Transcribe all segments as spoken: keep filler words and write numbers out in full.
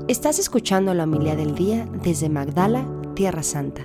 Estás escuchando la homilía del día desde Magdala, Tierra Santa.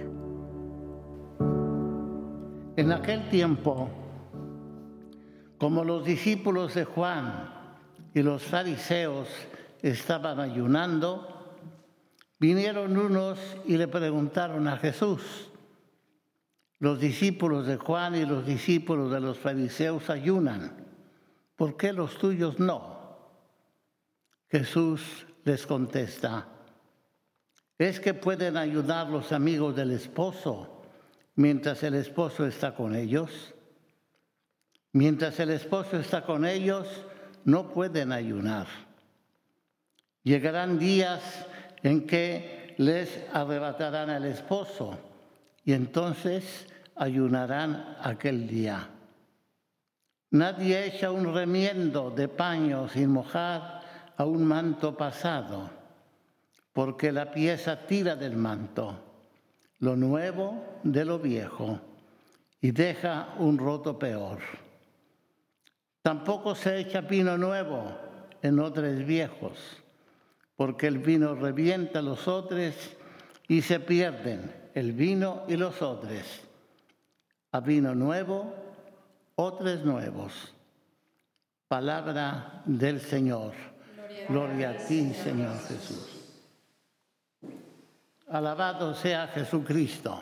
En aquel tiempo, como los discípulos de Juan y los fariseos estaban ayunando, vinieron unos y le preguntaron a Jesús: los discípulos de Juan y los discípulos de los fariseos ayunan, ¿por qué los tuyos no? Jesús les contesta: ¿es que pueden ayudar los amigos del esposo mientras el esposo está con ellos? Mientras el esposo está con ellos, no pueden ayunar. Llegarán días en que les arrebatarán al esposo y entonces ayunarán aquel día. Nadie echa un remiendo de paño sin mojar a un manto pasado, porque la pieza tira del manto lo nuevo de lo viejo y deja un roto peor. Tampoco se echa vino nuevo en odres viejos, porque el vino revienta los odres y se pierden el vino y los odres. A vino nuevo, odres nuevos. Palabra del Señor. Gloria a ti, Señor Jesús. Alabado sea Jesucristo.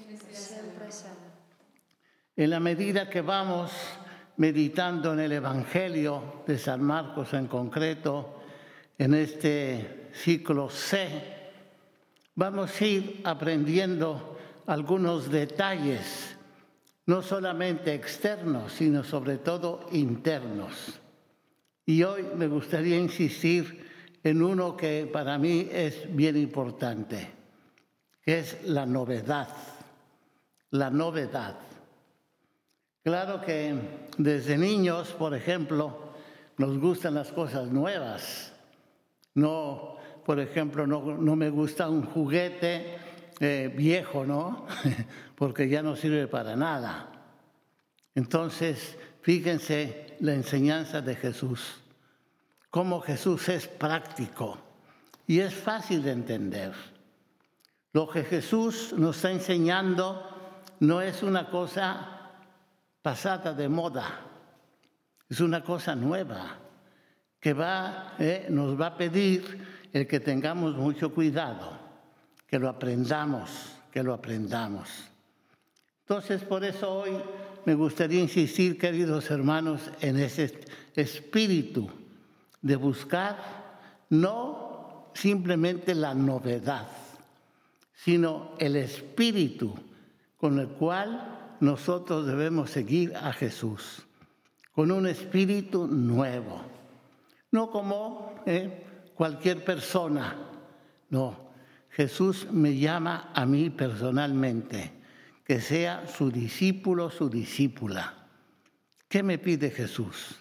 En la medida que vamos meditando en el Evangelio de San Marcos en concreto, en este ciclo C, vamos a ir aprendiendo algunos detalles, no solamente externos, sino sobre todo internos. Y hoy me gustaría insistir en uno que para mí es bien importante, que es la novedad. La novedad. Claro que desde niños, por ejemplo, nos gustan las cosas nuevas. No, por ejemplo, no, no me gusta un juguete eh, viejo, ¿no? Porque ya no sirve para nada. Entonces, fíjense la enseñanza de Jesús. Cómo Jesús es práctico y es fácil de entender. Lo que Jesús nos está enseñando no es una cosa pasada de moda, es una cosa nueva que va, eh, nos va a pedir el que tengamos mucho cuidado, que lo aprendamos, que lo aprendamos. Entonces, por eso hoy me gustaría insistir, queridos hermanos, en ese espíritu de buscar no simplemente la novedad, sino el espíritu con el cual nosotros debemos seguir a Jesús, con un espíritu nuevo, no como eh, cualquier persona, no. Jesús me llama a mí personalmente, que sea su discípulo, su discípula. ¿Qué me pide Jesús?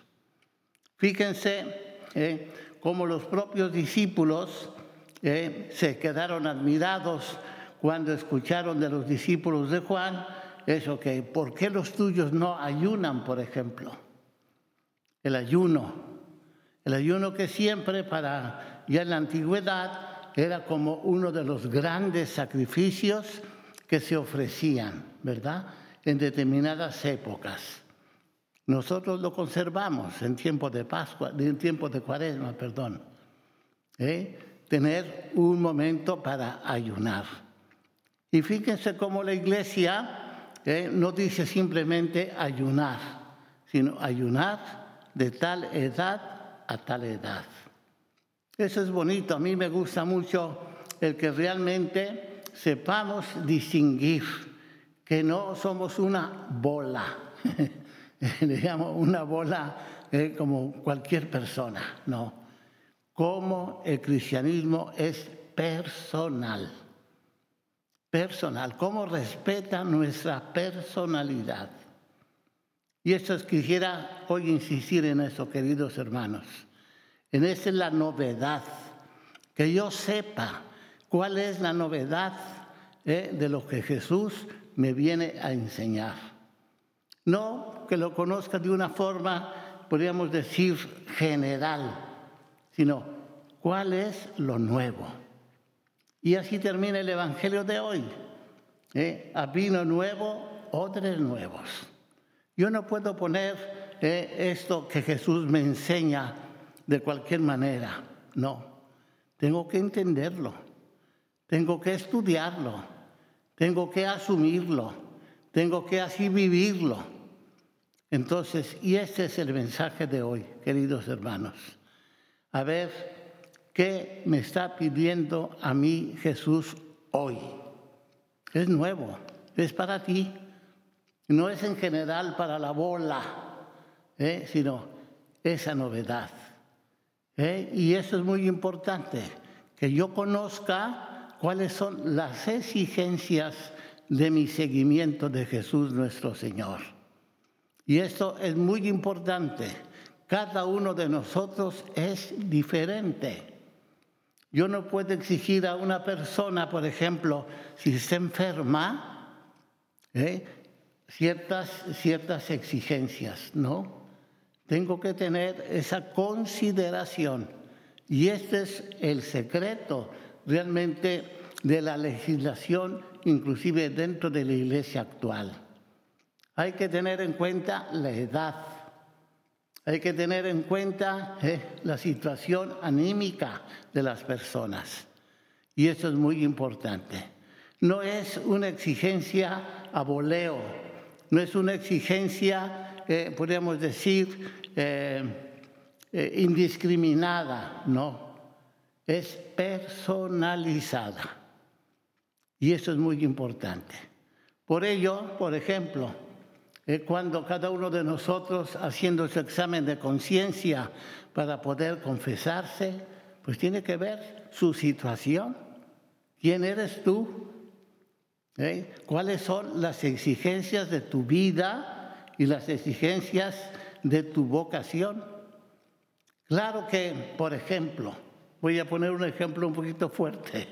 Fíjense eh, cómo los propios discípulos eh, se quedaron admirados cuando escucharon de los discípulos de Juan, eso que, ¿por qué los tuyos no ayunan, por ejemplo? El ayuno, el ayuno que siempre para, ya en la antigüedad, era como uno de los grandes sacrificios que se ofrecían, ¿verdad?, en determinadas épocas. Nosotros lo conservamos en tiempo de Pascua, en tiempo de Cuaresma, perdón. ¿Eh? Tener un momento para ayunar. Y fíjense cómo la Iglesia eh, no dice simplemente ayunar, sino ayunar de tal edad a tal edad. Eso es bonito. A mí me gusta mucho el que realmente sepamos distinguir que no somos una bola. Le llamo una bola eh, como cualquier persona, no. Como el cristianismo es personal, personal, cómo respeta nuestra personalidad. Y esto es, quisiera hoy insistir en eso, queridos hermanos, en esa es la novedad, que yo sepa cuál es la novedad eh, de lo que Jesús me viene a enseñar. No que lo conozca de una forma, podríamos decir, general, sino ¿cuál es lo nuevo? Y así termina el Evangelio de hoy. ¿Eh? A vino nuevo, odres nuevos. Yo no puedo poner eh, esto que Jesús me enseña de cualquier manera. No, tengo que entenderlo, tengo que estudiarlo, tengo que asumirlo, tengo que así vivirlo. Entonces, y este es el mensaje de hoy, queridos hermanos. A ver, ¿qué me está pidiendo a mí Jesús hoy? Es nuevo, es para ti. No es en general para la bola, ¿eh? sino esa novedad. ¿eh? Y eso es muy importante, que yo conozca cuáles son las exigencias de mi seguimiento de Jesús nuestro Señor. Y esto es muy importante. Cada uno de nosotros es diferente. Yo no puedo exigir a una persona, por ejemplo, si está enferma, ¿eh? ciertas, ciertas exigencias, ¿no? Tengo que tener esa consideración. Y este es el secreto realmente de la legislación, inclusive dentro de la iglesia actual. Hay que tener en cuenta la edad. Hay que tener en cuenta eh, la situación anímica de las personas. Y eso es muy importante. No es una exigencia a voleo, no es una exigencia, eh, podríamos decir, eh, eh, indiscriminada, no. Es personalizada. Y eso es muy importante. Por ello, por ejemplo, eh, cuando cada uno de nosotros, haciendo su examen de conciencia para poder confesarse, pues tiene que ver su situación. ¿Quién eres tú? ¿Eh? ¿Cuáles son las exigencias de tu vida y las exigencias de tu vocación? Claro que, por ejemplo, voy a poner un ejemplo un poquito fuerte.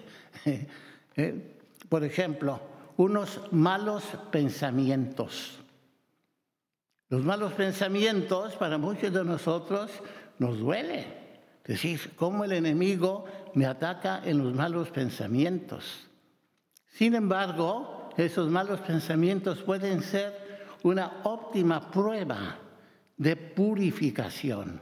¿Eh? Por ejemplo, unos malos pensamientos. Los malos pensamientos para muchos de nosotros nos duele. Es decir, cómo el enemigo me ataca en los malos pensamientos. Sin embargo, esos malos pensamientos pueden ser una óptima prueba de purificación.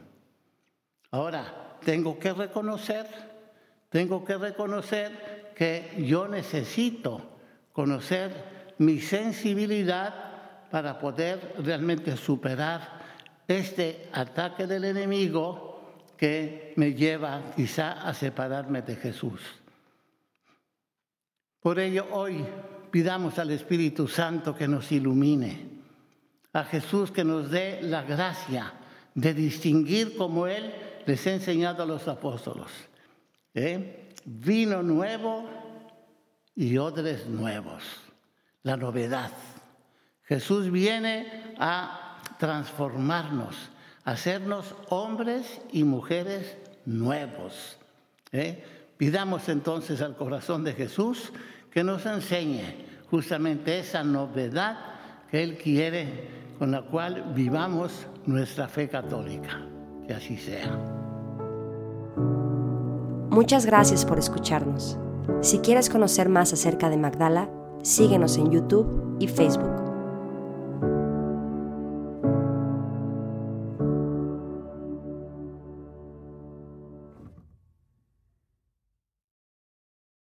Ahora, tengo que reconocer, tengo que reconocer que yo necesito conocer mi sensibilidad para poder realmente superar este ataque del enemigo que me lleva quizá a separarme de Jesús. Por ello, hoy pidamos al Espíritu Santo que nos ilumine, a Jesús que nos dé la gracia de distinguir como Él les ha enseñado a los apóstoles. ¿Eh? Vino nuevo y odres nuevos, la novedad. Jesús viene a transformarnos, a hacernos hombres y mujeres nuevos. ¿Eh? Pidamos entonces al corazón de Jesús que nos enseñe justamente esa novedad que Él quiere, con la cual vivamos nuestra fe católica. Que así sea. Muchas gracias por escucharnos. Si quieres conocer más acerca de Magdala, síguenos en YouTube y Facebook.